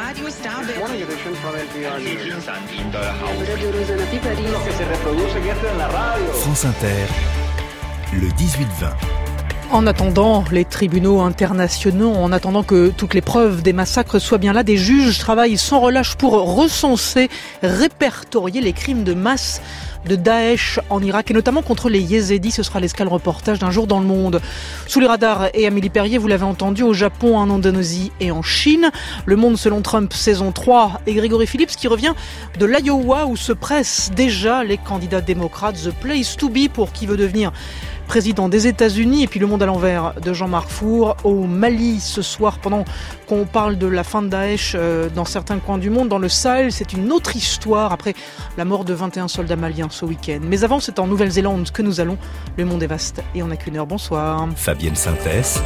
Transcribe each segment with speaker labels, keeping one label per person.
Speaker 1: Radio Estable.
Speaker 2: Morning edition from NPR News.
Speaker 3: France Inter, le 18-20.
Speaker 4: En attendant les tribunaux internationaux, en attendant que toutes les preuves des massacres soient bien là, des juges travaillent sans relâche pour recenser, répertorier les crimes de masse de Daesh en Irak et notamment contre les Yézidis. Ce sera l'escale reportage d'un jour dans le monde. Sous les radars et Amélie Perrier, vous l'avez entendu, au Japon, en Indonésie et en Chine. Le Monde selon Trump, saison 3 et Grégory Phillips qui revient de l'Iowa où se pressent déjà les candidats démocrates. The place to be pour qui veut devenir président des États-Unis. Et puis le monde à l'envers de Jean-Marc Four au Mali ce soir pendant qu'on parle de la fin de Daesh dans certains coins du monde. Dans le Sahel, c'est une autre histoire après la mort de 21 soldats maliens ce week-end. Mais avant, c'est en Nouvelle-Zélande que nous allons. Le monde est vaste et on n'a qu'une heure. Bonsoir.
Speaker 3: Fabienne Synthès.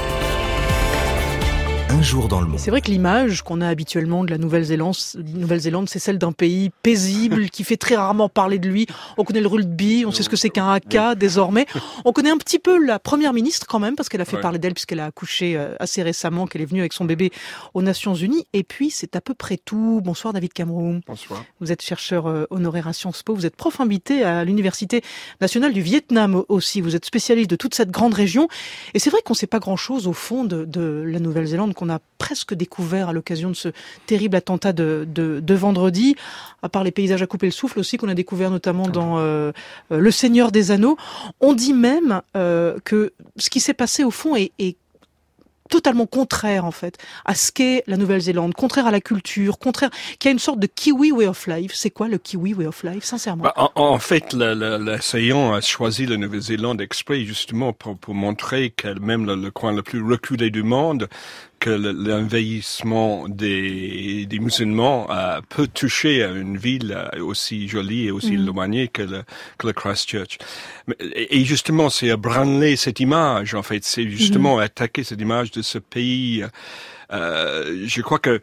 Speaker 3: Un jour dans le monde.
Speaker 4: C'est vrai que l'image qu'on a habituellement de la Nouvelle-Zélande, c'est celle d'un pays paisible qui fait très rarement parler de lui. On connaît le rugby, on sait ce que c'est qu'un haka désormais. On connaît un petit peu la première ministre quand même parce qu'elle a fait parler d'elle puisqu'elle a accouché assez récemment, qu'elle est venue avec son bébé aux Nations Unies. Et puis c'est à peu près tout. Bonsoir David Cameroun.
Speaker 5: Bonsoir.
Speaker 4: Vous êtes chercheur honoraire à Sciences Po. Vous êtes prof invité à l'Université nationale du Vietnam aussi. Vous êtes spécialiste de toute cette grande région. Et c'est vrai qu'on ne sait pas grand-chose au fond de la Nouvelle-Zélande qu'on a presque découvert à l'occasion de ce terrible attentat de vendredi, à part les paysages à couper le souffle aussi qu'on a découvert notamment dans Le Seigneur des Anneaux. On dit même que ce qui s'est passé au fond est totalement contraire en fait à ce qu'est la Nouvelle-Zélande, contraire à la culture, contraire, qu'il y a une sorte de Kiwi way of life. C'est quoi le Kiwi way of life, sincèrement?
Speaker 5: En fait, l'assaillant a choisi la Nouvelle-Zélande exprès justement pour montrer qu'elle, même le coin le plus reculé du monde, que l'envahissement des musulmans peut toucher à une ville aussi jolie et aussi éloignée que le Christchurch. Et justement, c'est ébranler cette image, en fait. C'est justement attaquer cette image de ce pays. Je crois que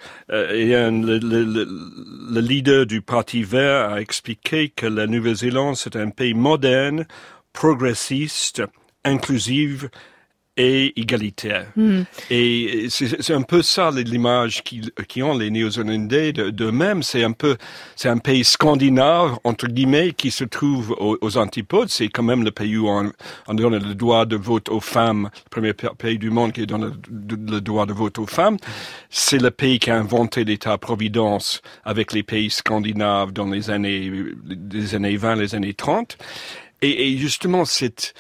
Speaker 5: le leader du Parti vert a expliqué que la Nouvelle-Zélande, c'est un pays moderne, progressiste, inclusif, et égalitaire. Et c'est un peu ça l'image qui ont les Néo-Zélandais d'eux-mêmes. C'est un pays scandinave, entre guillemets, qui se trouve aux antipodes. C'est quand même le pays où on donne le droit de vote aux femmes, le premier pays du monde qui donne le droit de vote aux femmes. C'est le pays qui a inventé l'État-providence avec les pays scandinaves dans les années 20, les années 30. Et justement, cette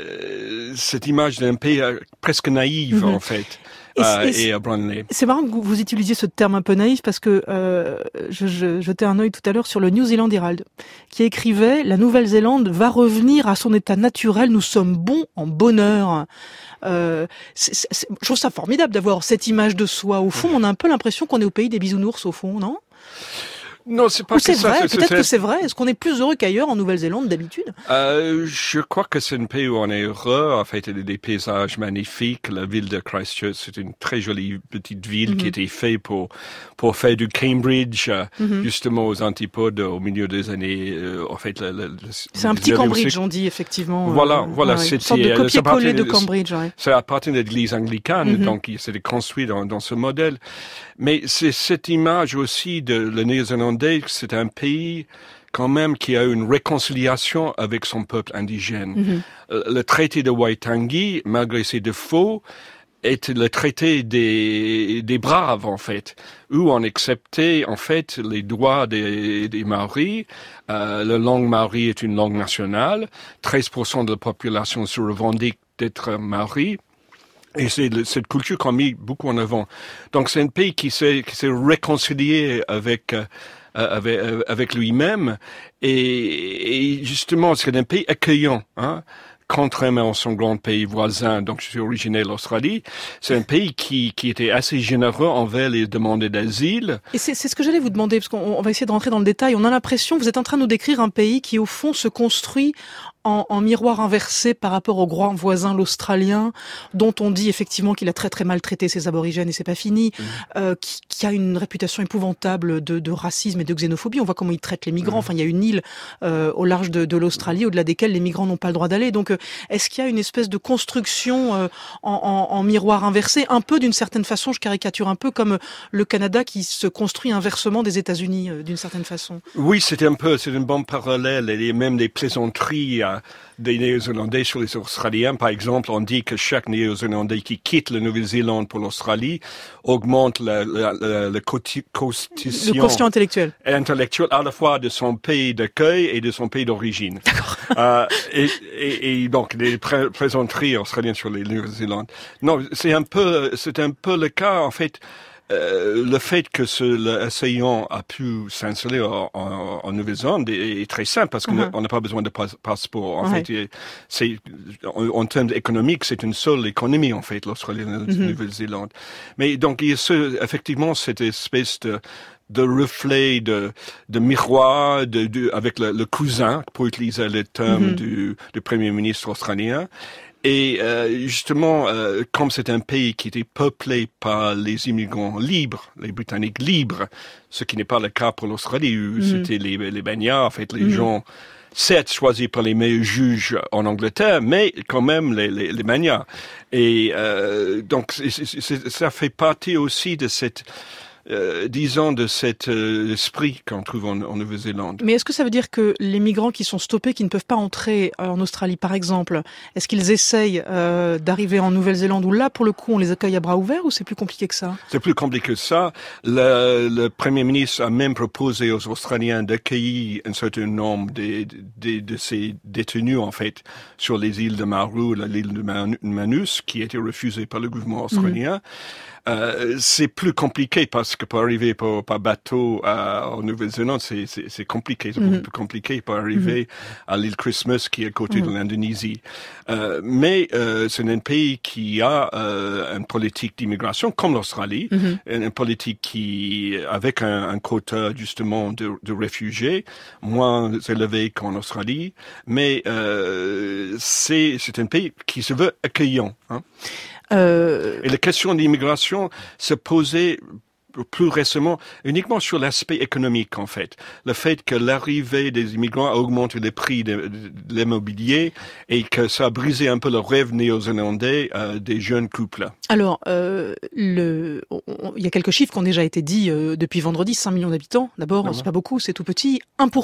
Speaker 5: image d'un pays presque naïf, en fait, et ébranlé.
Speaker 4: C'est marrant que vous utilisiez ce terme un peu naïf parce que je jetais un œil tout à l'heure sur le New Zealand Herald qui écrivait « La Nouvelle-Zélande va revenir à son état naturel, nous sommes bons en bonheur ». Je trouve ça formidable d'avoir cette image de soi. Au fond, on a un peu l'impression qu'on est au pays des bisounours, au fond, non ?
Speaker 5: Non, c'est pas
Speaker 4: ou
Speaker 5: que
Speaker 4: c'est
Speaker 5: ça.
Speaker 4: Vrai, peut-être que c'est vrai. Est-ce qu'on est plus heureux qu'ailleurs en Nouvelle-Zélande d'habitude?
Speaker 5: Je crois que c'est un pays où on est heureux. En fait, il y a des paysages magnifiques. La ville de Christchurch, c'est une très jolie petite ville qui a été faite pour faire du Cambridge, justement aux antipodes au milieu des années. En fait,
Speaker 4: c'est un petit Cambridge, on dit effectivement.
Speaker 5: Voilà.
Speaker 4: C'est une sorte de copier-coller de Cambridge. Ouais.
Speaker 5: Ça appartient à l'église anglicane, donc c'était construit dans ce modèle. Mais c'est cette image aussi de la Néo-Zélandais, c'est un pays quand même qui a une réconciliation avec son peuple indigène. Le traité de Waitangi, malgré ses défauts, est le traité des braves, en fait, où on acceptait, en fait, les droits des Maoris. La langue maori est une langue nationale. 13% de la population se revendique d'être maori. Et c'est cette culture qu'on a mis beaucoup en avant. Donc c'est un pays qui s'est réconcilié avec lui-même et justement c'est un pays accueillant, hein. Contrairement à son grand pays voisin, donc je suis originaire de l'Australie, c'est un pays qui était assez généreux envers les demandeurs d'asile.
Speaker 4: Et c'est ce que j'allais vous demander, parce qu'on va essayer de rentrer dans le détail. On a l'impression, vous êtes en train de nous décrire un pays qui, au fond, se construit en miroir inversé par rapport au grand voisin, l'Australien, dont on dit effectivement qu'il a très très maltraité ses aborigènes et c'est pas fini, qui a une réputation épouvantable de racisme et de xénophobie. On voit comment il traite les migrants. Enfin, il y a une île au large de l'Australie, au-delà desquelles les migrants n'ont pas le droit d'aller. Donc, est-ce qu'il y a une espèce de construction en miroir inversé, un peu d'une certaine façon, je caricature un peu, comme le Canada qui se construit inversement des États-Unis d'une certaine façon?
Speaker 5: Oui, c'est une bonne parallèle, et même des plaisanteries des Néo-Zélandais sur les Australiens. Par exemple, on dit que chaque Néo-Zélandais qui quitte la Nouvelle-Zélande pour l'Australie augmente le quotient
Speaker 4: intellectuel
Speaker 5: à la fois de son pays d'accueil et de son pays d'origine.
Speaker 4: D'accord.
Speaker 5: Et donc les plaisanteries australiennes sur les Nouvelle-Zélande. Non, c'est un peu le cas en fait. Le fait que l'assaillant a pu s'installer en Nouvelle-Zélande est très simple parce qu'on n'a pas besoin de passeport. En fait, en termes économiques, c'est une seule économie en fait, l'Australie et la Nouvelle-Zélande. Mais donc il y a effectivement cette espèce de reflet, de miroir, avec le cousin, pour utiliser le terme du Premier ministre australien. Et justement, comme c'est un pays qui était peuplé par les immigrants libres, les Britanniques libres, ce qui n'est pas le cas pour l'Australie, où c'était les bagnards, en fait, les gens, certes choisis par les meilleurs juges en Angleterre, mais quand même les bagnards. Et donc, ça fait partie aussi de cette... disons de cet esprit qu'on trouve en Nouvelle-Zélande.
Speaker 4: Mais est-ce que ça veut dire que les migrants qui sont stoppés, qui ne peuvent pas entrer en Australie, par exemple, est-ce qu'ils essayent d'arriver en Nouvelle-Zélande où là, pour le coup, on les accueille à bras ouverts ou c'est plus compliqué que ça?
Speaker 5: C'est plus compliqué que ça. Le Premier ministre a même proposé aux Australiens d'accueillir un certain nombre de ces détenus, en fait, sur les îles de Nauru, l'île de Manus, qui a été refusée par le gouvernement australien. C'est plus compliqué parce que pour arriver par bateau en Nouvelle-Zélande, c'est compliqué. C'est beaucoup plus compliqué pour arriver à l'île Christmas qui est à côté de l'Indonésie. Mais c'est un pays qui a une politique d'immigration comme l'Australie, une politique qui, avec un quota justement de réfugiés moins élevé qu'en Australie, mais c'est un pays qui se veut accueillant. Hein. Et la question de l'immigration se posait plus récemment uniquement sur l'aspect économique, en fait. Le fait que l'arrivée des immigrants a augmenté les prix de l'immobilier et que ça a brisé un peu le rêve néo-zélandais des jeunes couples.
Speaker 4: Alors, il y a quelques chiffres qui ont déjà été dits depuis vendredi. 5 millions d'habitants, d'abord, c'est pas beaucoup, c'est tout petit.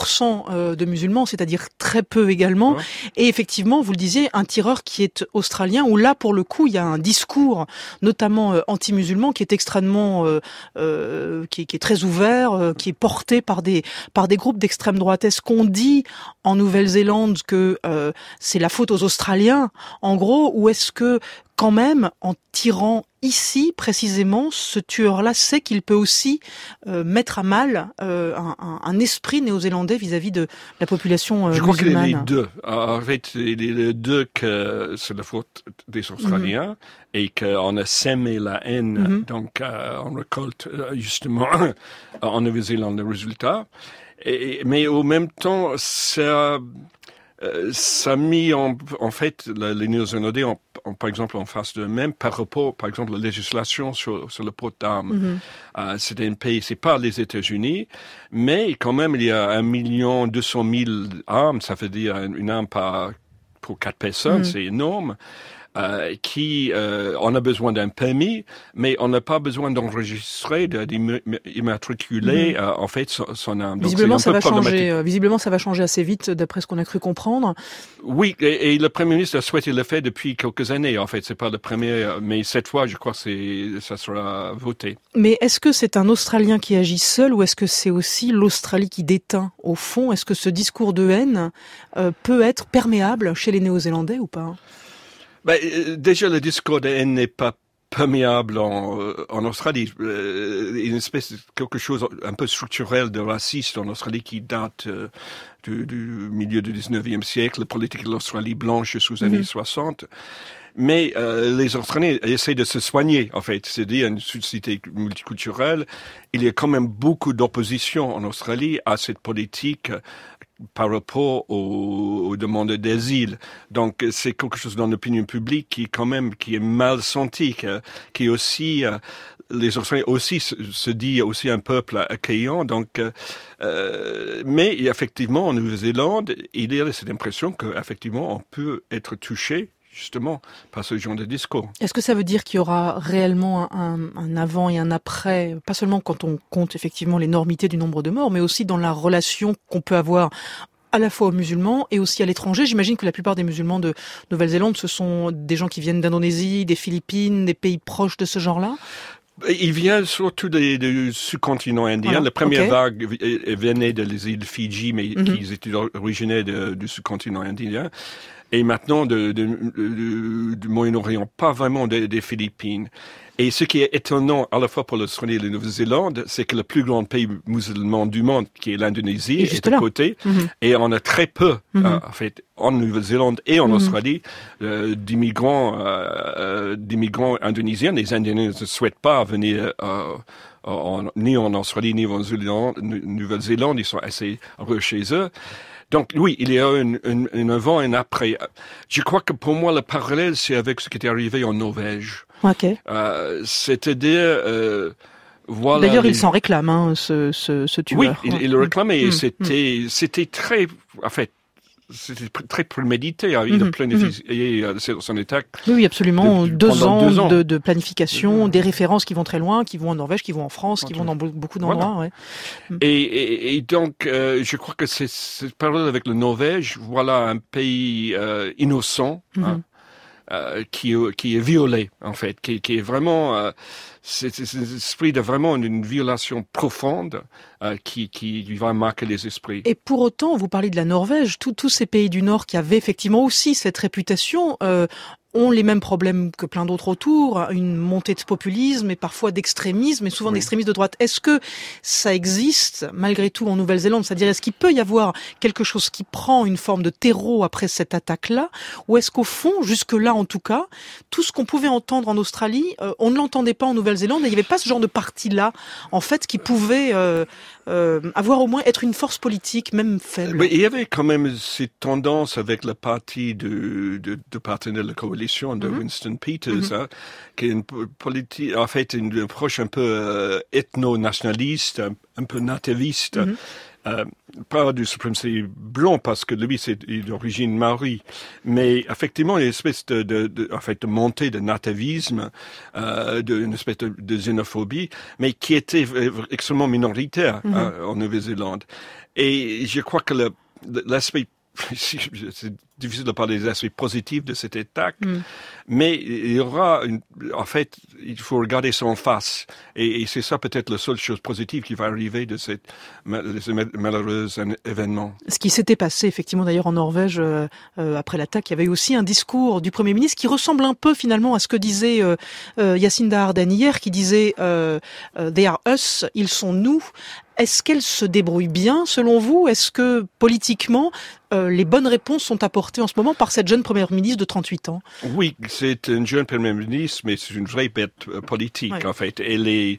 Speaker 4: 1% de musulmans, c'est-à-dire très peu également. Et effectivement, vous le disiez, un tireur qui est australien, où là, pour le coup, il y a un discours, notamment anti-musulman, qui est extrêmement... qui est très ouvert, qui est porté par des groupes d'extrême droite. Est-ce qu'on dit en Nouvelle-Zélande que c'est la faute aux Australiens, en gros, ou est-ce que quand même, en tirant ici précisément, ce tueur-là sait qu'il peut aussi mettre à mal un esprit néo-zélandais vis-à-vis de la population musulmane?
Speaker 5: Je crois qu'il y a les deux. En fait, il y a les deux que c'est la faute des Australiens et qu'on a sémé la haine, donc on récolte justement en Nouvelle-Zélande le résultat. Mais au même temps, ça a mis en fait les Néo-Zélandais par exemple en face d'eux-mêmes par rapport, par exemple, à la législation sur le port d'armes. C'est un pays, c'est pas les États-Unis, mais quand même il y a 1 200 000 armes, ça veut dire une arme pour 4 personnes, c'est énorme. On a besoin d'un permis, mais on n'a pas besoin d'enregistrer, d'immatriculer en fait son arme. Donc,
Speaker 4: visiblement, ça va changer. Visiblement, ça va changer assez vite, d'après ce qu'on a cru comprendre.
Speaker 5: Oui, et le Premier ministre a souhaité le faire depuis quelques années. En fait, c'est pas le premier, mais cette fois, je crois que ça sera voté.
Speaker 4: Mais est-ce que c'est un Australien qui agit seul, ou est-ce que c'est aussi l'Australie qui déteint au fond? Est-ce que ce discours de haine peut être perméable chez les Néo-Zélandais ou pas?
Speaker 5: Déjà, le discours de haine n'est pas perméable en Australie. Une espèce de quelque chose un peu structurel de raciste en Australie qui date du milieu du 19e siècle, la politique de l'Australie blanche sous les années 60. Mais les Australiens essaient de se soigner, en fait. C'est-à-dire une société multiculturelle. Il y a quand même beaucoup d'opposition en Australie à cette politique par rapport aux demandes d'asile. Donc, c'est quelque chose dans l'opinion publique qui est mal senti, qui est aussi, les Australiens aussi se dit aussi un peuple accueillant. Donc, mais effectivement, en Nouvelle-Zélande, il y a cette impression qu'effectivement, on peut être touché justement par ce genre de discours.
Speaker 4: Est-ce que ça veut dire qu'il y aura réellement un avant et un après, pas seulement quand on compte effectivement l'énormité du nombre de morts, mais aussi dans la relation qu'on peut avoir à la fois aux musulmans et aussi à l'étranger? J'imagine que la plupart des musulmans de Nouvelle-Zélande, ce sont des gens qui viennent d'Indonésie, des Philippines, des pays proches de ce genre-là?
Speaker 5: Il vient surtout du sous-continent indien.
Speaker 4: Voilà.
Speaker 5: La première
Speaker 4: Okay.
Speaker 5: vague venait des îles Fidji, mais qui étaient originaires du sous-continent indien. Et maintenant, du Moyen-Orient, pas vraiment des Philippines. Et ce qui est étonnant, à la fois pour l'Australie et la Nouvelle-Zélande, c'est que le plus grand pays musulman du monde, qui est l'Indonésie, est à côté. Et on a très peu, en fait, en Nouvelle-Zélande et en Australie, d'immigrants indonésiens. Les Indiens ne souhaitent pas venir ni en Australie, ni en Nouvelle-Zélande. Ils sont assez heureux chez eux. Donc oui, il y a un avant et un après. Je crois que pour moi, le parallèle, c'est avec ce qui est arrivé en Norvège.
Speaker 4: Okay.
Speaker 5: C'est-à-dire, voilà.
Speaker 4: D'ailleurs, il s'en réclame, hein, ce tueur.
Speaker 5: Oui, il le réclamait. Et c'était très, en fait, c'était très prémédité. Il a planifié son attaque.
Speaker 4: Oui, absolument. Deux ans. De planification, des références qui vont très loin, qui vont en Norvège, qui vont en France, qui vont dans beaucoup d'endroits.
Speaker 5: Voilà.
Speaker 4: Ouais.
Speaker 5: Et donc, je crois que c'est parallèle avec le Norvège. Voilà un pays innocent. Qui est violé, en fait, qui est vraiment, c'est l'esprit de vraiment une violation profonde qui va marquer les esprits.
Speaker 4: Et pour autant, vous parlez de la Norvège, tous ces pays du Nord qui avaient effectivement aussi cette réputation, ont les mêmes problèmes que plein d'autres autour, une montée de populisme et parfois d'extrémisme, et souvent d'extrémisme de droite. Est-ce que ça existe malgré tout en Nouvelle-Zélande? C'est-à-dire, est-ce qu'il peut y avoir quelque chose qui prend une forme de terreau après cette attaque-là? Ou est-ce qu'au fond, jusque-là en tout cas, tout ce qu'on pouvait entendre en Australie, on ne l'entendait pas en Nouvelle-Zélande, et il n'y avait pas ce genre de parti-là, en fait, qui pouvait avoir au moins être une force politique, même faible?
Speaker 5: Mais il y avait quand même cette tendance avec le parti de partenaire de la coalition de Winston Peters, hein, qui est une politique, en fait, une approche un peu ethno-nationaliste, un peu nativiste. Pas du suprématie blanc, parce que lui, c'est d'origine maori. Mais effectivement, il y a une espèce de montée de nativisme, une espèce de xénophobie, mais qui était extrêmement minoritaire en Nouvelle-Zélande. Et je crois que l'aspect, c'est difficile de parler des aspects positifs de cette attaque, mais il y aura en fait, il faut regarder ça en face. Et c'est ça peut-être la seule chose positive qui va arriver de ce malheureux événement. Ce
Speaker 4: qui s'était passé effectivement d'ailleurs en Norvège après l'attaque, il y avait eu aussi un discours du Premier ministre qui ressemble un peu finalement à ce que disait Jacinda Ardern hier, qui disait they are us, ils sont nous. Est-ce qu'elle se débrouille bien, selon vous? Est-ce que, politiquement, les bonnes réponses sont apportées en ce moment par cette jeune première ministre de 38 ans?
Speaker 5: Oui, c'est une jeune première ministre, mais c'est une vraie bête politique, en fait. Elle est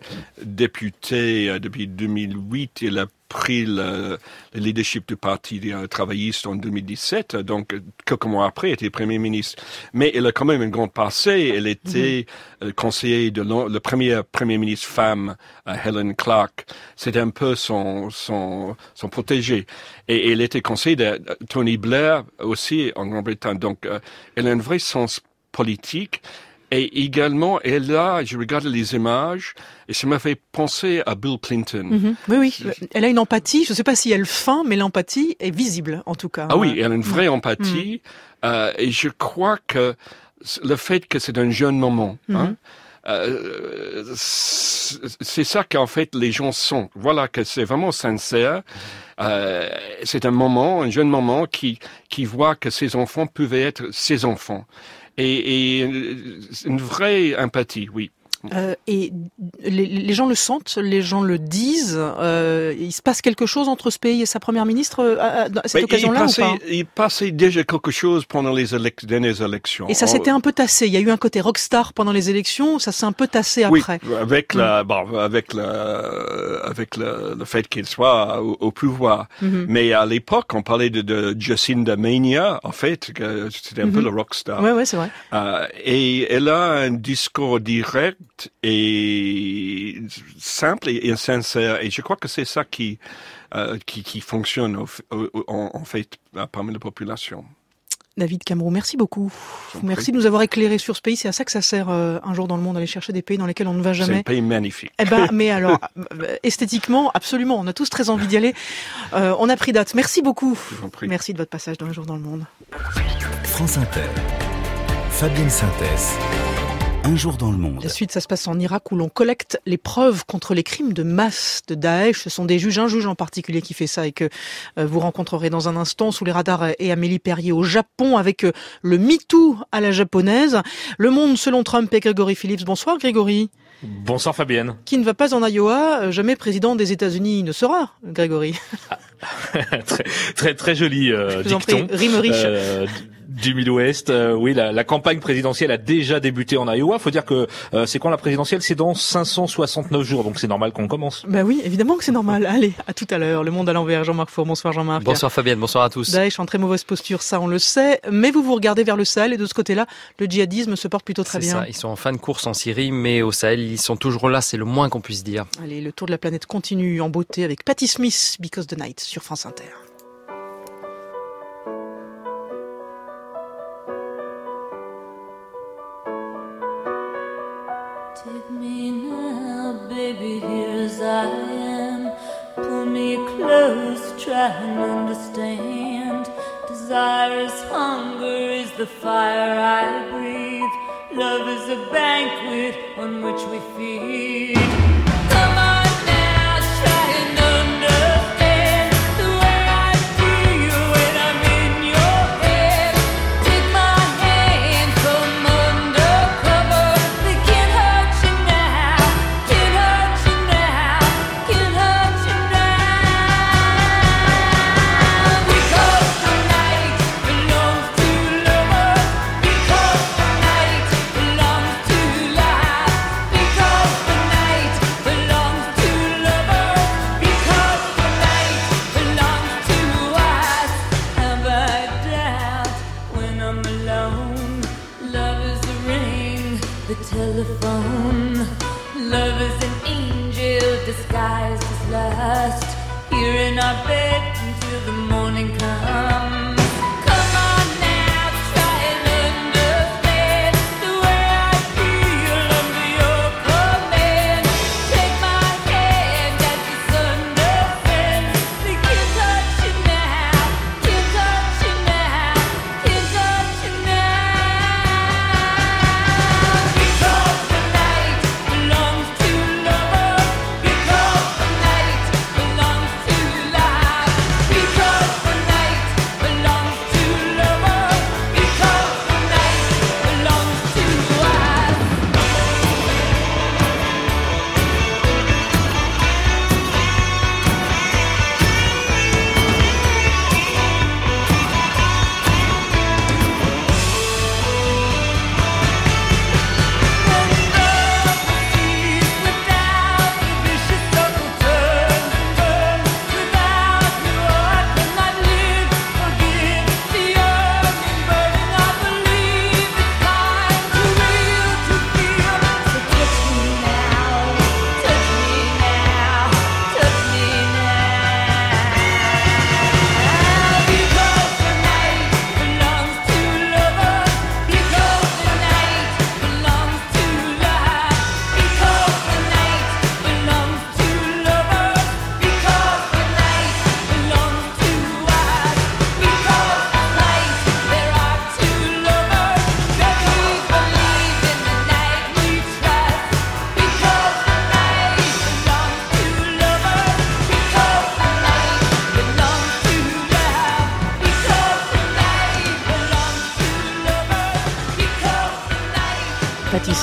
Speaker 5: députée depuis 2008. Elle a pris le leadership du parti travailliste en 2017, donc quelques mois après, elle était première ministre. Mais elle a quand même un grand passé. Elle était conseillère de la première première ministre femme, Helen Clark. C'était un peu son protégé. Et elle était conseillère de Tony Blair aussi en Grande-Bretagne. Donc, elle a un vrai sens politique. Et également, je regarde les images, et ça m'a fait penser à Bill Clinton.
Speaker 4: Oui. Elle a une empathie, je ne sais pas si elle feint, mais l'empathie est visible, en tout cas.
Speaker 5: Ah oui, elle a une vraie empathie, et je crois que le fait que c'est un jeune moment, c'est ça qu'en fait les gens sont. Voilà, que c'est vraiment sincère. C'est un jeune moment qui voit que ses enfants pouvaient être ses enfants. Et une vraie empathie, oui.
Speaker 4: Et les gens le sentent, les gens le disent. Il se passe quelque chose entre ce pays et sa première ministre à cette occasion-là ou pas?
Speaker 5: Il passait déjà quelque chose pendant les dernières élections.
Speaker 4: Et ça s'était un peu tassé. Il y a eu un côté rockstar pendant les élections. Ça s'est un peu tassé après.
Speaker 5: Oui, avec le fait qu'il soit au pouvoir. Mais à l'époque, on parlait de Jacinda Mania. En fait, c'était un peu le rockstar.
Speaker 4: Ouais, c'est vrai.
Speaker 5: Et elle a un discours direct et simple et sincère. Et je crois que c'est ça qui fonctionne en fait parmi la population.
Speaker 4: David Cameroux, merci beaucoup. Merci de nous avoir éclairé sur ce pays. C'est à ça que ça sert un jour dans le monde, aller chercher des pays dans lesquels on ne va jamais.
Speaker 5: C'est un pays magnifique.
Speaker 4: Mais alors, esthétiquement, absolument, on a tous très envie d'y aller. On a pris date. Merci beaucoup. Merci de votre passage dans Un jour dans le monde.
Speaker 3: France Inter. Fabienne Synthèse. Un jour dans le monde.
Speaker 4: La suite, ça se passe en Irak où l'on collecte les preuves contre les crimes de masse de Daesh. Ce sont des juges, un juge en particulier qui fait ça et que vous rencontrerez dans un instant sous les radars, et Amélie Perrier au Japon avec le MeToo à la japonaise. Le Monde selon Trump et Grégory Phillips. Bonsoir Grégory.
Speaker 1: Bonsoir Fabienne.
Speaker 4: Qui ne va pas en Iowa, jamais président des États-Unis ne sera, Grégory.
Speaker 1: Très joli dicton.
Speaker 4: Rime riche.
Speaker 1: Du Midwest, oui, la campagne présidentielle a déjà débuté en Iowa. Faut dire que c'est quand la présidentielle, c'est dans 569 jours, donc c'est normal qu'on commence.
Speaker 4: Bah oui, évidemment que c'est normal. Allez, à tout à l'heure. Le Monde à l'envers. Jean-Marc Four. Bonsoir Jean-Marc.
Speaker 2: Bonsoir Fabienne, bonsoir à tous.
Speaker 4: Daesh en très mauvaise posture, ça on le sait, mais vous regardez vers le Sahel et de ce côté-là, le djihadisme se porte plutôt très bien.
Speaker 2: C'est ça, ils sont en fin de course en Syrie, mais au Sahel, ils sont toujours là, c'est le moins qu'on puisse dire.
Speaker 4: Allez, le tour de la planète continue en beauté avec Patti Smith, Because the Night sur France Inter.
Speaker 6: Take me now, baby, here as I am. Pull me close, try and understand. Desire is hunger, is the fire I breathe. Love is a banquet on which we feed. Come on now, try and understand the way I feel when I'm in your head. Take my hand from undercover. They can't hurt you now, can't hurt you now, can't hurt you now. Because the night belongs to lovers. Because the night belongs to life. Because the night belongs to lovers. Because the night belongs to us. Have I doubt when I'm alone? Love is the ring, the telephone. Love is an angel disguised as lust. Here in our bed until the morning comes. Come on now, try and understand the way I feel under your command. Take my hand as the sun descends. They can't touch you now, can't touch you now, can't touch you now. Because the night belongs to lovers. Because the night belongs to life. Because the night belongs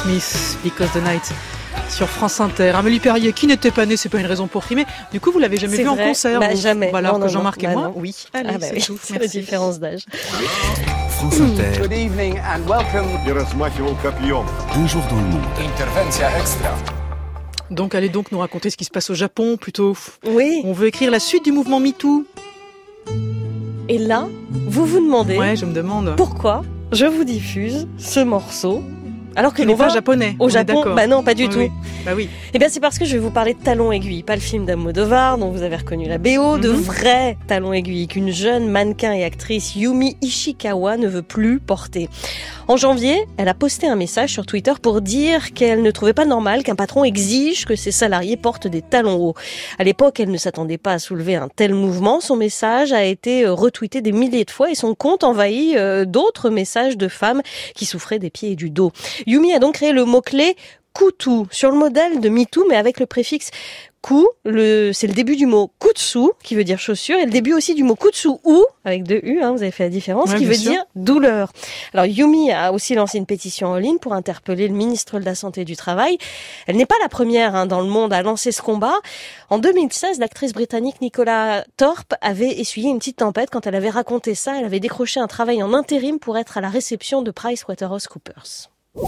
Speaker 4: Smith, Because the Night, sur France Inter. Amélie Perrier, qui n'était pas née, c'est pas une raison pour rimer. Du coup, vous l'avez jamais vu en concert?
Speaker 7: Jamais.
Speaker 4: Voilà, alors
Speaker 7: non,
Speaker 4: que Jean-Marc et moi,
Speaker 7: non.
Speaker 4: oui. Allez, c'est tout.
Speaker 7: C'est la
Speaker 4: Merci.
Speaker 7: différence d'âge.
Speaker 3: France Inter,
Speaker 8: Good evening and welcome.
Speaker 3: un jour dans le monde.
Speaker 8: Intervencja extra.
Speaker 4: Donc, allez donc nous raconter ce qui se passe au Japon, plutôt.
Speaker 7: Oui.
Speaker 4: On veut écrire la suite du mouvement MeToo.
Speaker 7: Et là, vous vous demandez
Speaker 4: Ouais, je me demande.
Speaker 7: pourquoi je vous diffuse ce morceau alors que
Speaker 4: Tu
Speaker 7: l'on
Speaker 4: n'es pas
Speaker 7: va
Speaker 4: japonais.
Speaker 7: au
Speaker 4: on est
Speaker 7: Japon.
Speaker 4: d'accord.
Speaker 7: Bah non, pas du
Speaker 4: Oui,
Speaker 7: tout.
Speaker 4: oui. Bah oui.
Speaker 7: Eh bien, c'est parce que je vais vous parler de Talons Aiguilles, pas le film d'Almodovar dont vous avez reconnu la BO, de vrais Talons Aiguilles qu'une jeune mannequin et actrice Yumi Ishikawa ne veut plus porter. En janvier, elle a posté un message sur Twitter pour dire qu'elle ne trouvait pas normal qu'un patron exige que ses salariés portent des talons hauts. À l'époque, elle ne s'attendait pas à soulever un tel mouvement. Son message a été retweeté des milliers de fois et son compte envahit d'autres messages de femmes qui souffraient des pieds et du dos. Yumi a donc créé le mot-clé Kutu, sur le modèle de MeToo, mais avec le préfixe ku, c'est le début du mot kutsu, qui veut dire chaussure, et le début aussi du mot kutsu-u, avec deux U, vous avez fait la différence,
Speaker 4: Ouais,
Speaker 7: qui
Speaker 4: bien
Speaker 7: veut
Speaker 4: sûr.
Speaker 7: dire douleur. Alors Yumi a aussi lancé une pétition en ligne pour interpeller le ministre de la Santé et du Travail. Elle n'est pas la première dans le monde à lancer ce combat. En 2016, l'actrice britannique Nicola Thorpe avait essuyé une petite tempête quand elle avait raconté ça. Elle avait décroché un travail en intérim pour être à la réception de PricewaterhouseCoopers.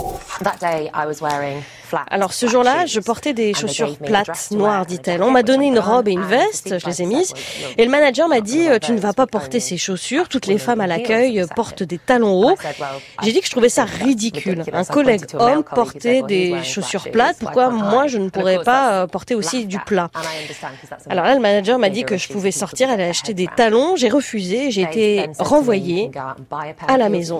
Speaker 7: Alors ce jour-là, je portais des chaussures plates, noires, dit-elle. On m'a donné une robe et une veste, je les ai mises. Et le manager m'a dit, tu ne vas pas porter ces chaussures, toutes les femmes à l'accueil portent des talons hauts. J'ai dit que je trouvais ça ridicule. Un collègue homme portait des chaussures plates, pourquoi moi je ne pourrais pas porter aussi du plat? Alors là, le manager m'a dit que je pouvais sortir, aller acheter des talons. J'ai refusé, j'ai été renvoyée à la maison.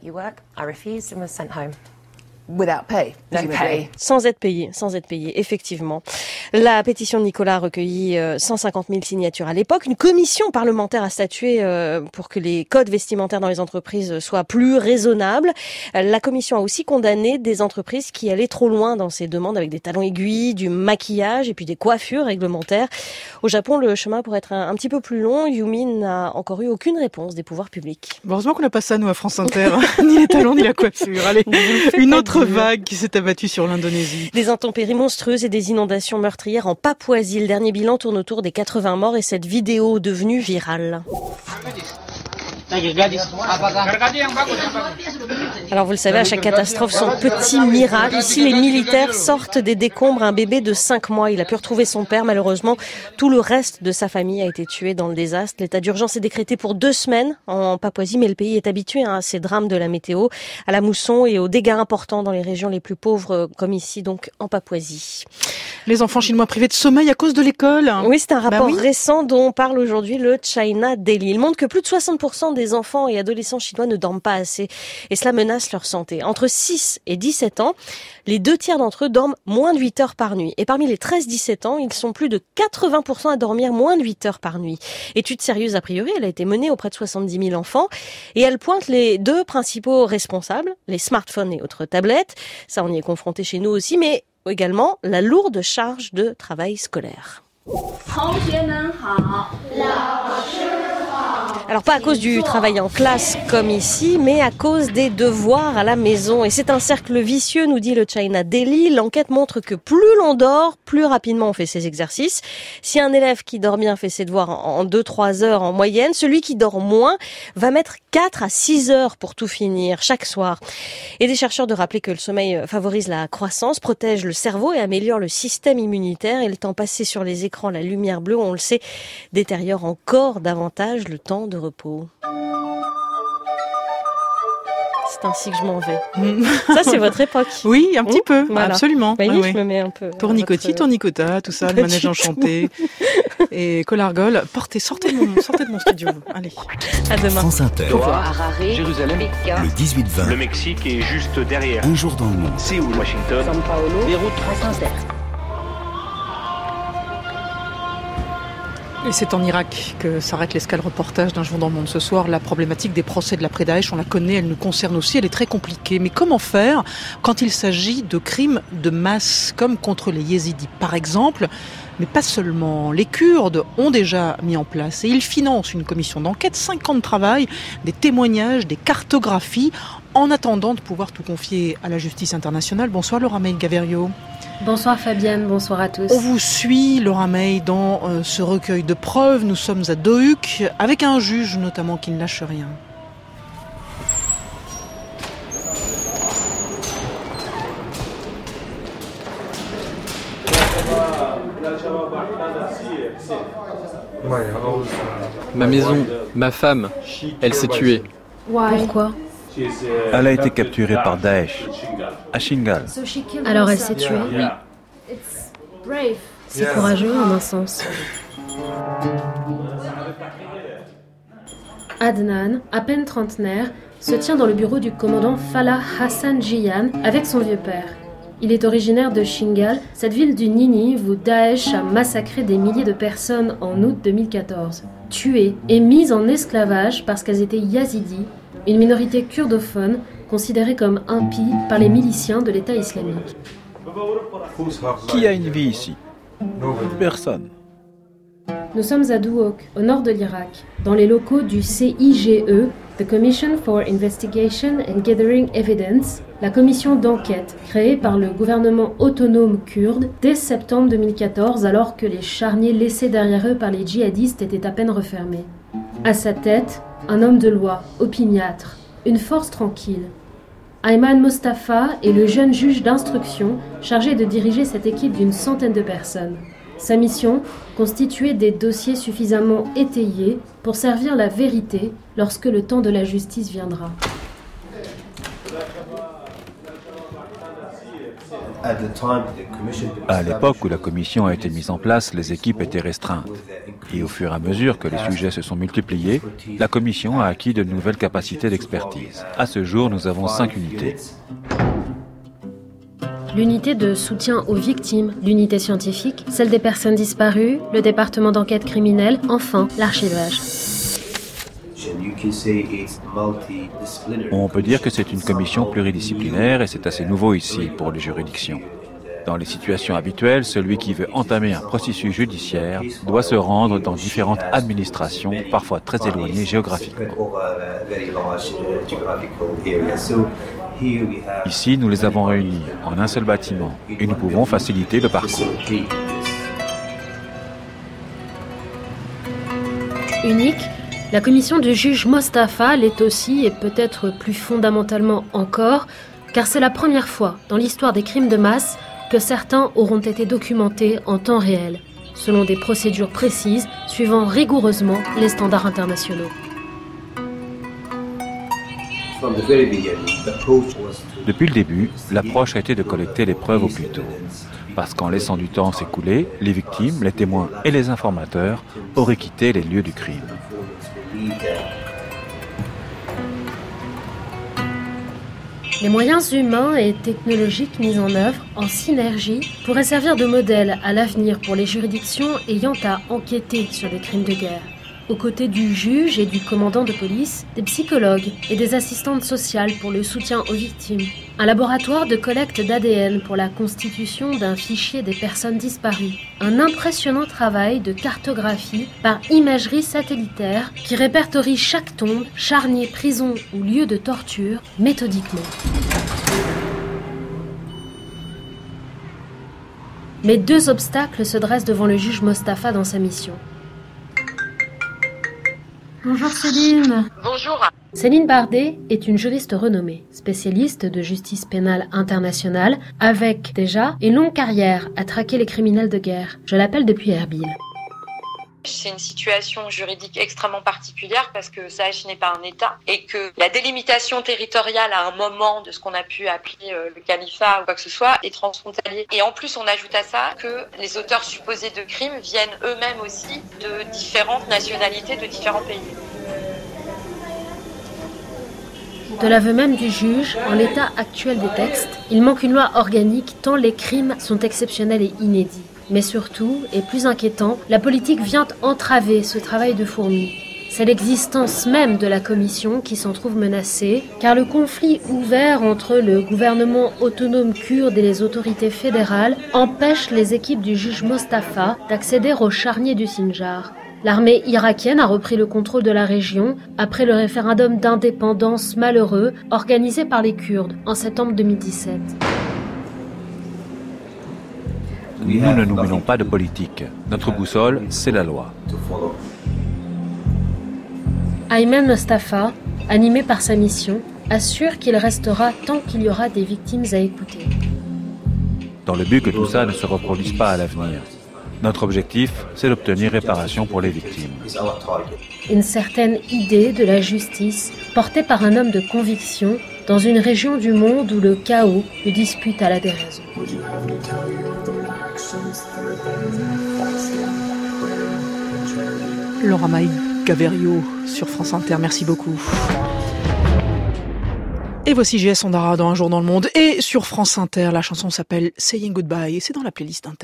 Speaker 8: Without pay.
Speaker 7: Sans être payé, effectivement. La pétition de Nicolas a recueilli 150 000 signatures à l'époque. Une commission parlementaire a statué pour que les codes vestimentaires dans les entreprises soient plus raisonnables. La commission a aussi condamné des entreprises qui allaient trop loin dans ces demandes avec des talons aiguilles, du maquillage et puis des coiffures réglementaires. Au Japon, le chemin pourrait être un petit peu plus long. Yumi n'a encore eu aucune réponse des pouvoirs publics.
Speaker 4: Heureusement qu'on n'a pas ça, nous, à France Inter. Ni les talons, ni la coiffure. Allez, une autre vague qui s'est abattue sur l'Indonésie.
Speaker 7: Des intempéries monstrueuses et des inondations meurtrières en Papouasie. Le dernier bilan tourne autour des 80 morts et cette vidéo devenue virale. Alors vous le savez, à chaque catastrophe, son petit miracle. Ici, les militaires sortent des décombres un bébé de 5 mois. Il a pu retrouver son père. Malheureusement, tout le reste de sa famille a été tué dans le désastre. L'état d'urgence est décrété pour 2 semaines en Papouasie, mais le pays est habitué à ces drames de la météo, à la mousson et aux dégâts importants dans les régions les plus pauvres, comme ici, donc en Papouasie.
Speaker 4: Les enfants chinois privés de sommeil à cause de l'école.
Speaker 7: Oui, c'est un rapport
Speaker 4: oui.
Speaker 7: récent dont parle aujourd'hui le China Daily. Il montre que plus de 60% des enfants et adolescents chinois ne dorment pas assez et cela menace leur santé. Entre 6 et 17 ans, les 2/3 d'entre eux dorment moins de 8 heures par nuit. Et parmi les 13-17 ans, ils sont plus de 80% à dormir moins de 8 heures par nuit. Étude sérieuse a priori, elle a été menée auprès de 70 000 enfants et elle pointe les 2 principaux responsables, les smartphones et autres tablettes. Ça, on y est confronté chez nous aussi, mais également la lourde charge de travail scolaire. Alors pas à cause du travail en classe comme ici, mais à cause des devoirs à la maison. Et c'est un cercle vicieux, nous dit le China Daily. L'enquête montre que plus l'on dort, plus rapidement on fait ses exercices. Si un élève qui dort bien fait ses devoirs en 2-3 heures en moyenne, celui qui dort moins va mettre 4 à 6 heures pour tout finir chaque soir. Et des chercheurs de rappeler que le sommeil favorise la croissance, protège le cerveau et améliore le système immunitaire. Et le temps passé sur les écrans, la lumière bleue, on le sait, détériore encore davantage le temps de repos. C'est ainsi que je m'en vais. Ça, c'est votre époque.
Speaker 4: Oui, un petit peu,
Speaker 7: Voilà.
Speaker 4: absolument.
Speaker 7: Vous voyez,
Speaker 4: Oui,
Speaker 7: je me mets un peu...
Speaker 4: Tournicotis, tournicota, tout ça, le manège enchanté et Colargol. Sortez de mon studio. Allez.
Speaker 7: À demain.
Speaker 3: France Inter,
Speaker 1: Jérusalem,
Speaker 3: le 18-20,
Speaker 1: le Mexique est juste derrière.
Speaker 3: un jour dans le monde.
Speaker 1: Séoul, Washington, Beyrouth.
Speaker 4: Et c'est en Irak que s'arrête l'escale reportage d'un jour dans le monde ce soir. La problématique des procès de l'après-Daesh, on la connaît, elle nous concerne aussi, elle est très compliquée. Mais comment faire quand il s'agit de crimes de masse, comme contre les yézidis par exemple? Mais pas seulement. Les Kurdes ont déjà mis en place et ils financent une commission d'enquête, 5 ans de travail, des témoignages, des cartographies, en attendant de pouvoir tout confier à la justice internationale. Bonsoir Laura May-Gaverio.
Speaker 9: Bonsoir Fabienne, bonsoir à tous.
Speaker 4: On vous suit, Laura May, dans ce recueil de preuves. Nous sommes à Dohuk, avec un juge notamment qui ne lâche rien.
Speaker 2: Ma maison, ma femme, elle s'est tuée.
Speaker 9: Pourquoi?
Speaker 10: Elle a été capturée par Daesh, à Shingal.
Speaker 9: Alors elle s'est tuée? C'est courageux en un sens. Adnan, à peine trentenaire, se tient dans le bureau du commandant Falah Hassan Jiyan avec son vieux père. Il est originaire de Shingal, cette ville du Ninive où Daesh a massacré des milliers de personnes en août 2014. Tuées et mises en esclavage parce qu'elles étaient yazidis, une minorité kurdophone considérée comme impie par les miliciens de l'État islamique.
Speaker 10: Qui a une vie ici? Personne.
Speaker 9: Nous sommes à Duhok, au nord de l'Irak, dans les locaux du CIGE, The Commission for Investigation and Gathering Evidence, la commission d'enquête créée par le gouvernement autonome kurde dès septembre 2014, alors que les charniers laissés derrière eux par les djihadistes étaient à peine refermés. À sa tête, un homme de loi, opiniâtre, une force tranquille. Ayman Mostafa est le jeune juge d'instruction chargé de diriger cette équipe d'une centaine de personnes. Sa mission, constituer des dossiers suffisamment étayés pour servir la vérité lorsque le temps de la justice viendra.
Speaker 10: À l'époque où la commission a été mise en place, les équipes étaient restreintes. Et au fur et à mesure que les sujets se sont multipliés, la commission a acquis de nouvelles capacités d'expertise. À ce jour, nous avons 5 unités.
Speaker 9: L'unité de soutien aux victimes, l'unité scientifique, celle des personnes disparues, le département d'enquête criminelle, enfin l'archivage.
Speaker 10: On peut dire que c'est une commission pluridisciplinaire et c'est assez nouveau ici pour les juridictions. Dans les situations habituelles, celui qui veut entamer un processus judiciaire doit se rendre dans différentes administrations, parfois très éloignées géographiquement. Ici, nous les avons réunis en un seul bâtiment et nous pouvons faciliter le parcours.
Speaker 9: Unique, la commission du juge Mostafa l'est aussi et peut-être plus fondamentalement encore, car c'est la première fois dans l'histoire des crimes de masse que certains auront été documentés en temps réel, selon des procédures précises, suivant rigoureusement les standards internationaux.
Speaker 10: Depuis le début, l'approche a été de collecter les preuves au plus tôt. Parce qu'en laissant du temps s'écouler, les victimes, les témoins et les informateurs auraient quitté les lieux du crime.
Speaker 9: Les moyens humains et technologiques mis en œuvre, en synergie, pourraient servir de modèle à l'avenir pour les juridictions ayant à enquêter sur des crimes de guerre. Aux côtés du juge et du commandant de police, des psychologues et des assistantes sociales pour le soutien aux victimes. Un laboratoire de collecte d'ADN pour la constitution d'un fichier des personnes disparues. Un impressionnant travail de cartographie par imagerie satellitaire qui répertorie chaque tombe, charnier, prison ou lieu de torture méthodiquement. Mais 2 obstacles se dressent devant le juge Mostafa dans sa mission. Bonjour Céline.
Speaker 11: Bonjour.
Speaker 9: Céline Bardet est une juriste renommée, spécialiste de justice pénale internationale, avec déjà une longue carrière à traquer les criminels de guerre. Je l'appelle depuis Erbil.
Speaker 11: C'est une situation juridique extrêmement particulière parce que Daesh n'est pas un État et que la délimitation territoriale à un moment de ce qu'on a pu appeler le califat ou quoi que ce soit est transfrontalier. Et en plus, on ajoute à ça que les auteurs supposés de crimes viennent eux-mêmes aussi de différentes nationalités, de différents pays.
Speaker 9: De l'aveu même du juge, en l'état actuel des textes, il manque une loi organique tant les crimes sont exceptionnels et inédits. Mais surtout, et plus inquiétant, la politique vient entraver ce travail de fourmi. C'est l'existence même de la commission qui s'en trouve menacée, car le conflit ouvert entre le gouvernement autonome kurde et les autorités fédérales empêche les équipes du juge Mostafa d'accéder au charnier du Sinjar. L'armée irakienne a repris le contrôle de la région après le référendum d'indépendance malheureux organisé par les Kurdes en septembre 2017.
Speaker 10: Nous ne nous mêlons pas de politique. Notre boussole, c'est la loi.
Speaker 9: Ayman Mostafa, animé par sa mission, assure qu'il restera tant qu'il y aura des victimes à écouter.
Speaker 10: Dans le but que tout ça ne se reproduise pas à l'avenir. Notre objectif, c'est d'obtenir réparation pour les victimes.
Speaker 9: Une certaine idée de la justice portée par un homme de conviction dans une région du monde où le chaos le dispute à la déraison.
Speaker 4: Laura Gaverio sur France Inter, merci beaucoup. Et voici JS Ondara dans Un jour dans le monde. Et sur France Inter, la chanson s'appelle Saying Goodbye et c'est dans la playlist Inter.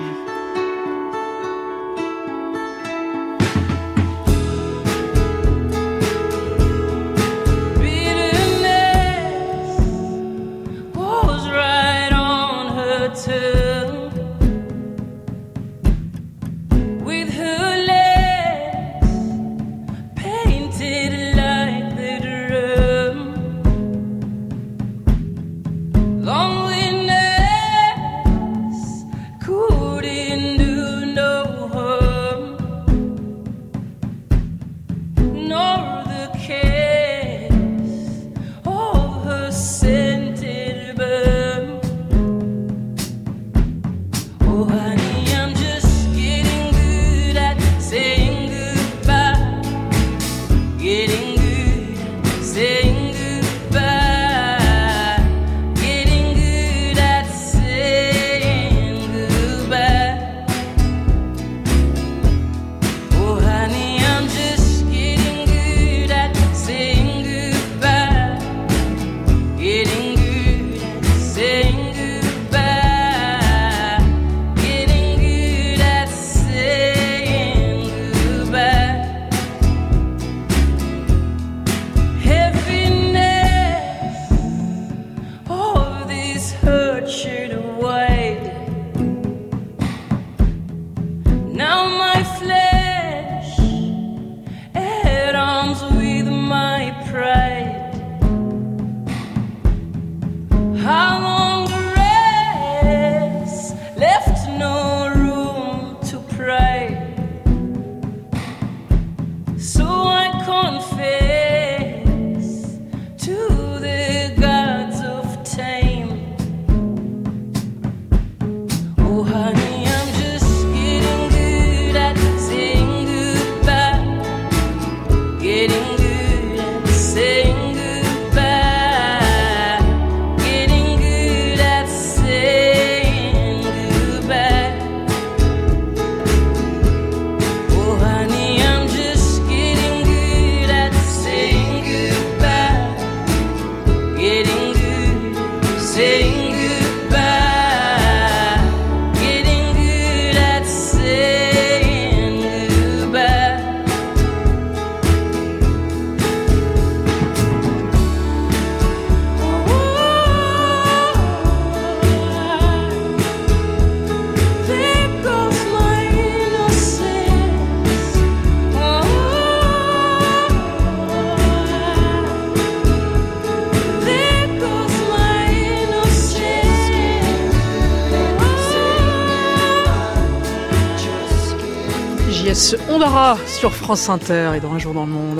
Speaker 4: Ondara sur France Inter et dans Un jour dans le monde.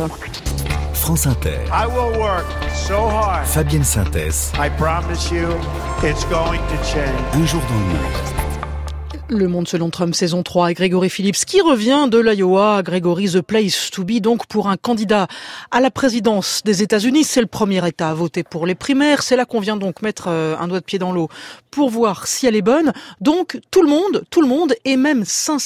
Speaker 3: France Inter.
Speaker 12: I will work so hard.
Speaker 3: Fabienne Synthèse.
Speaker 12: I promise you, it's going to change.
Speaker 3: Un jour dans le monde.
Speaker 4: Le Monde selon Trump, saison 3, et Grégory Phillips qui revient de l'Iowa. Grégory, the place to be, donc pour un candidat à la présidence des États-Unis. C'est le premier État à voter pour les primaires. C'est là qu'on vient donc mettre un doigt de pied dans l'eau pour voir si elle est bonne. Donc tout le monde, et même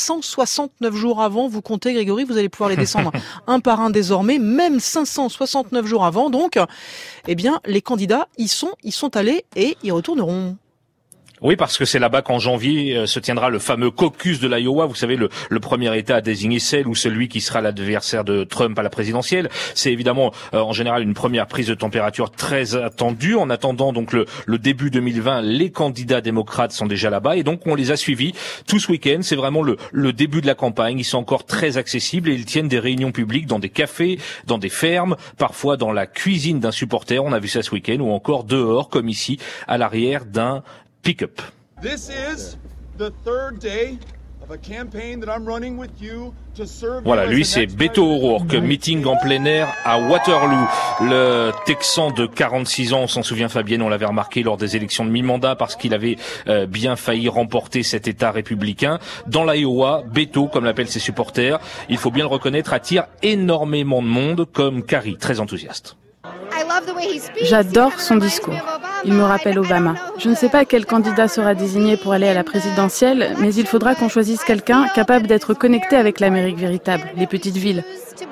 Speaker 4: 569 jours avant, vous comptez Grégory, vous allez pouvoir les descendre un par un désormais, même 569 jours avant. Donc, eh bien, les candidats y sont allés et y retourneront.
Speaker 1: Oui, parce que c'est là-bas qu'en janvier se tiendra le fameux caucus de l'Iowa. Vous savez, le premier État à désigner celle ou celui qui sera l'adversaire de Trump à la présidentielle. C'est évidemment en général une première prise de température très attendue. En attendant donc le début 2020, les candidats démocrates sont déjà là-bas et donc on les a suivis tout ce week-end. C'est vraiment le début de la campagne. Ils sont encore très accessibles et ils tiennent des réunions publiques dans des cafés, dans des fermes, parfois dans la cuisine d'un supporter. On a vu ça ce week-end ou encore dehors, comme ici, à l'arrière d'un pick-up.
Speaker 13: This is the third day of a campaign that I'm running with you to serve.
Speaker 1: Voilà, lui c'est Beto O'Rourke, meeting en plein air à Waterloo. Le Texan de 46 ans, on s'en souvient Fabienne, on l'avait remarqué lors des élections de mi-mandat parce qu'il avait bien failli remporter cet État républicain. Dans l'Iowa, Beto, comme l'appellent ses supporters, il faut bien le reconnaître, attire énormément de monde comme Carrie, très enthousiaste.
Speaker 14: J'adore son discours. Il me rappelle Obama. Je ne sais pas quel candidat sera désigné pour aller à la présidentielle, mais il faudra qu'on choisisse quelqu'un capable d'être connecté avec l'Amérique véritable, les petites villes.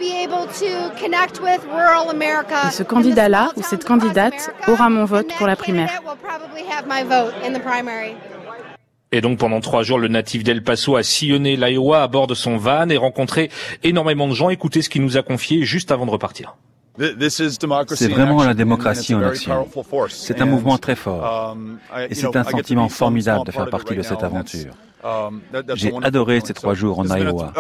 Speaker 14: Et ce candidat-là, ou cette candidate, aura mon vote pour la primaire.
Speaker 1: Et donc pendant 3 jours, le natif d'El Paso a sillonné l'Iowa à bord de son van et rencontré énormément de gens. Écoutez ce qu'il nous a confié juste avant de repartir.
Speaker 10: C'est vraiment la démocratie en action. C'est un mouvement très fort. Et c'est un sentiment formidable de faire partie de cette aventure. J'ai adoré ces 3 jours en Iowa.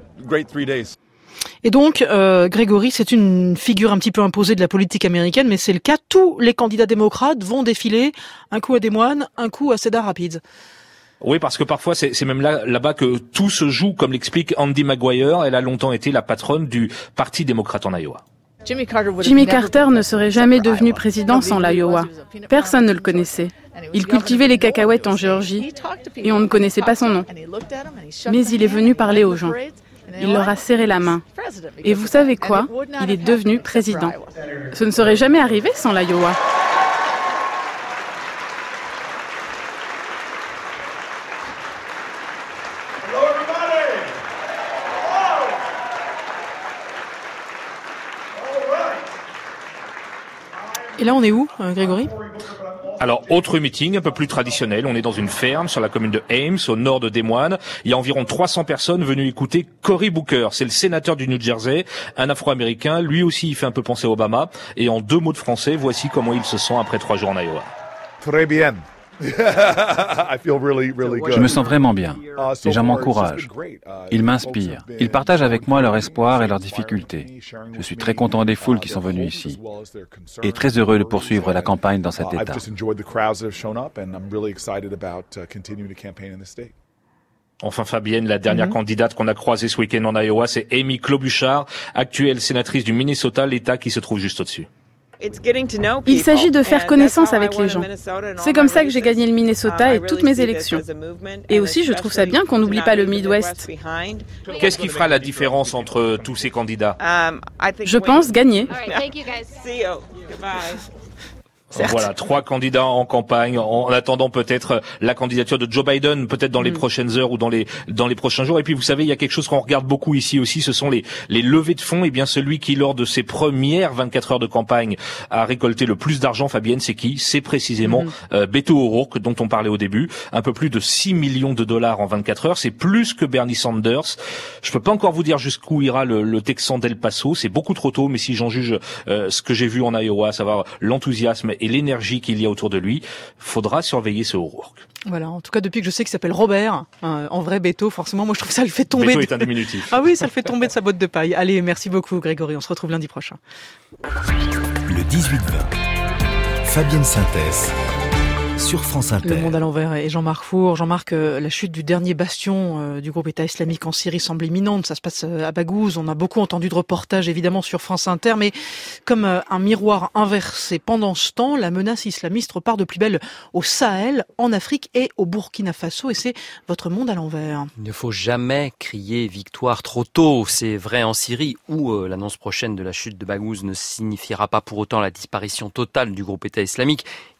Speaker 4: Et donc, Grégory, c'est une figure un petit peu imposée de la politique américaine, mais c'est le cas. Tous les candidats démocrates vont défiler, un coup à Des Moines, un coup à Cedar Rapids.
Speaker 1: Oui, parce que parfois c'est même là-bas que tout se joue, comme l'explique Andy Maguire. Elle a longtemps été la patronne du Parti démocrate en Iowa.
Speaker 14: Jimmy Carter ne serait jamais devenu président sans l'Iowa. Personne ne le connaissait. Il cultivait les cacahuètes en Géorgie et on ne connaissait pas son nom. Mais il est venu parler aux gens. Il leur a serré la main. Et vous savez quoi? Il est devenu président. Ce ne serait jamais arrivé sans l'Iowa.
Speaker 4: Et là, on est où, Grégory?
Speaker 1: Alors, autre meeting un peu plus traditionnel. On est dans une ferme sur la commune de Ames, au nord de Des Moines. Il y a environ 300 personnes venues écouter Cory Booker. C'est le sénateur du New Jersey, un Afro-Américain. Lui aussi, il fait un peu penser à Obama. Et en 2 mots de français, voici comment il se sent après 3 jours en Iowa.
Speaker 15: Très bien.
Speaker 10: Je me sens vraiment bien. Les gens m'encouragent. Ils m'inspirent. Ils partagent avec moi leur espoir et leurs difficultés. Je suis très content des foules qui sont venues ici et très heureux de poursuivre la campagne dans cet État.
Speaker 1: Enfin, Fabienne, la dernière candidate qu'on a croisée ce week-end en Iowa, c'est Amy Klobuchar, actuelle sénatrice du Minnesota, l'État qui se trouve juste au-dessus.
Speaker 14: Il s'agit de faire connaissance avec les gens. C'est comme ça que j'ai gagné le Minnesota et toutes mes élections. Et aussi, je trouve ça bien qu'on n'oublie pas le Midwest.
Speaker 1: Qu'est-ce qui fera la différence entre tous ces candidats?
Speaker 14: Je pense gagner.
Speaker 4: Certes.
Speaker 1: Voilà, 3 candidats en campagne, en attendant peut-être la candidature de Joe Biden, peut-être dans les prochaines heures ou dans les prochains jours. Et puis vous savez, il y a quelque chose qu'on regarde beaucoup ici aussi, ce sont les levées de fonds. Et bien celui qui, lors de ses premières 24 heures de campagne, a récolté le plus d'argent, Fabienne, c'est qui? C'est précisément Beto O'Rourke, dont on parlait au début. Un peu plus de 6 millions de dollars en 24 heures. C'est plus que Bernie Sanders. Je peux pas encore vous dire jusqu'où ira le Texan d'El Paso. C'est beaucoup trop tôt, mais si j'en juge ce que j'ai vu en Iowa, à savoir l'enthousiasme et l'énergie qu'il y a autour de lui, faudra surveiller ce O'Rourke.
Speaker 4: Voilà, en tout cas depuis que je sais qu'il s'appelle Robert, en vrai Beto, forcément, moi je trouve que ça le fait tomber.
Speaker 1: Beto est un diminutif.
Speaker 4: Ah oui, ça le fait tomber de sa botte de paille. Allez, merci beaucoup Grégory, on se retrouve lundi prochain.
Speaker 3: Le 18-20, Fabienne Synthèse sur France Inter.
Speaker 4: Le Monde à l'envers et Jean-Marc Four. Jean-Marc, la chute du dernier bastion du groupe État islamique en Syrie semble imminente. Ça se passe à Baghouz. On a beaucoup entendu de reportages évidemment sur France Inter, mais comme un miroir inversé. Pendant ce temps, la menace islamiste repart de plus belle au Sahel, en Afrique et au Burkina Faso. Et c'est votre Monde à l'envers.
Speaker 2: Il ne faut jamais crier victoire trop tôt. C'est vrai en Syrie où l'annonce prochaine de la chute de Baghouz ne signifiera pas pour autant la disparition totale du groupe État islamique.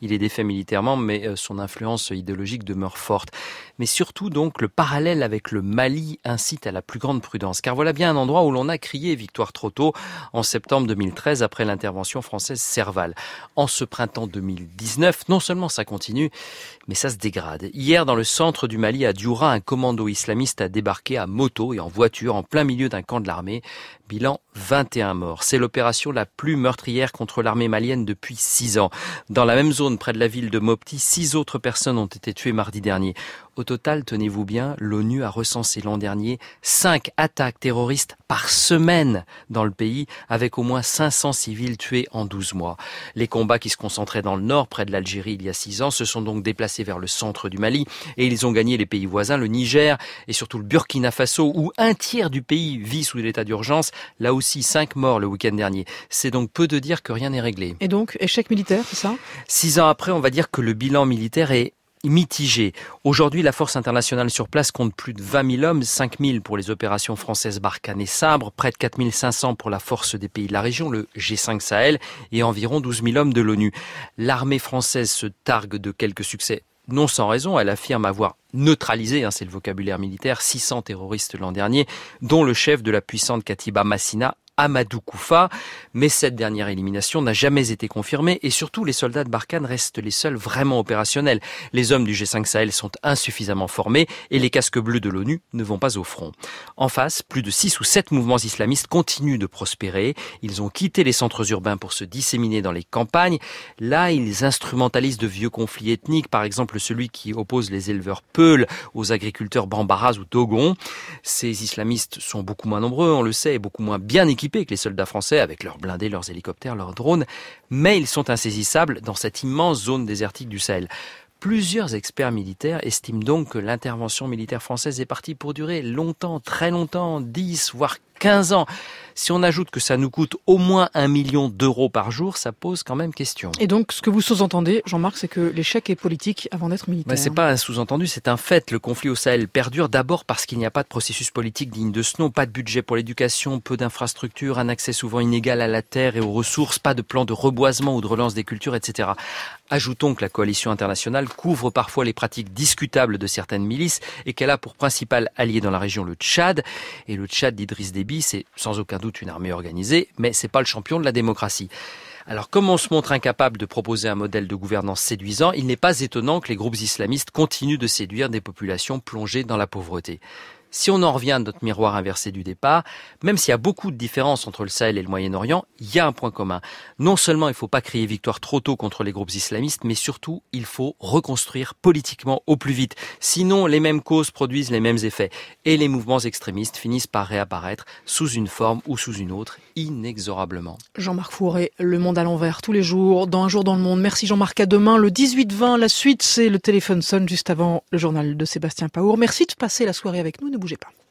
Speaker 2: Il est défait militairement, mais son influence idéologique demeure forte. Mais surtout donc, le parallèle avec le Mali incite à la plus grande prudence. Car voilà bien un endroit où l'on a crié victoire trop tôt en septembre 2013 après l'intervention française Serval. En ce printemps 2019, non seulement ça continue, mais ça se dégrade. Hier, dans le centre du Mali, à Dioura, un commando islamiste a débarqué à moto et en voiture en plein milieu d'un camp de l'armée. Bilan 21 morts. C'est l'opération la plus meurtrière contre l'armée malienne depuis 6 ans. Dans la même zone, près de la ville de Mopti, 6 autres personnes ont été tuées mardi dernier. Au total, tenez-vous bien, l'ONU a recensé l'an dernier 5 attaques terroristes par semaine dans le pays, avec au moins 500 civils tués en 12 mois. Les combats qui se concentraient dans le nord, près de l'Algérie il y a 6 ans, se sont donc déplacés vers le centre du Mali et ils ont gagné les pays voisins, le Niger et surtout le Burkina Faso, où un tiers du pays vit sous l'état d'urgence. Là aussi, 5 morts le week-end dernier. C'est donc peu de dire que rien n'est réglé.
Speaker 4: Et donc, échec militaire, c'est ça ?
Speaker 2: 6 ans après, on va dire que le bilan militaire est mitigé. Aujourd'hui, la force internationale sur place compte plus de 20 000 hommes, 5 000 pour les opérations françaises Barkhane et Sabre, près de 4 500 pour la force des pays de la région, le G5 Sahel, et environ 12 000 hommes de l'ONU. L'armée française se targue de quelques succès. Non sans raison, elle affirme avoir neutralisé, c'est le vocabulaire militaire, 600 terroristes l'an dernier, dont le chef de la puissante Katiba Massina, Amadou Koufa, mais cette dernière élimination n'a jamais été confirmée et surtout les soldats de Barkhane restent les seuls vraiment opérationnels. Les hommes du G5 Sahel sont insuffisamment formés et les casques bleus de l'ONU ne vont pas au front. En face, plus de 6 ou 7 mouvements islamistes continuent de prospérer. Ils ont quitté les centres urbains pour se disséminer dans les campagnes. Là, ils instrumentalisent de vieux conflits ethniques, par exemple celui qui oppose les éleveurs Peuls aux agriculteurs Bambaras ou Dogon. Ces islamistes sont beaucoup moins nombreux, on le sait, et beaucoup moins bien équipés que les soldats français avec leurs blindés, leurs hélicoptères, leurs drones, mais ils sont insaisissables dans cette immense zone désertique du Sahel. Plusieurs experts militaires estiment donc que l'intervention militaire française est partie pour durer longtemps, très longtemps, 10 voire 15 ans. Si on ajoute que ça nous coûte au moins 1 million d'euros par jour, ça pose quand même question.
Speaker 4: Et donc, ce que vous sous-entendez, Jean-Marc, c'est que l'échec est politique avant d'être militaire.
Speaker 2: C'est pas un sous-entendu, c'est un fait. Le conflit au Sahel perdure d'abord parce qu'il n'y a pas de processus politique digne de ce nom, pas de budget pour l'éducation, peu d'infrastructures, un accès souvent inégal à la terre et aux ressources, pas de plan de reboisement ou de relance des cultures, etc. Ajoutons que la coalition internationale couvre parfois les pratiques discutables de certaines milices et qu'elle a pour principal allié dans la région le Tchad. Et le Tchad d'Idriss Déby, c'est sans aucun doute une armée organisée, mais c'est pas le champion de la démocratie. Alors, comme on se montre incapable de proposer un modèle de gouvernance séduisant, il n'est pas étonnant que les groupes islamistes continuent de séduire des populations plongées dans la pauvreté. Si on en revient à notre miroir inversé du départ, même s'il y a beaucoup de différences entre le Sahel et le Moyen-Orient, il y a un point commun. Non seulement il ne faut pas crier victoire trop tôt contre les groupes islamistes, mais surtout il faut reconstruire politiquement au plus vite. Sinon, les mêmes causes produisent les mêmes effets. Et les mouvements extrémistes finissent par réapparaître sous une forme ou sous une autre, inexorablement.
Speaker 4: Jean-Marc Fourré, Le Monde à l'envers, tous les jours, dans Un jour dans le monde. Merci Jean-Marc, à demain, le 18-20. La suite, c'est le téléphone sonne juste avant le journal de Sébastien Paour. Merci de passer la soirée avec nous. Ne bougez pas.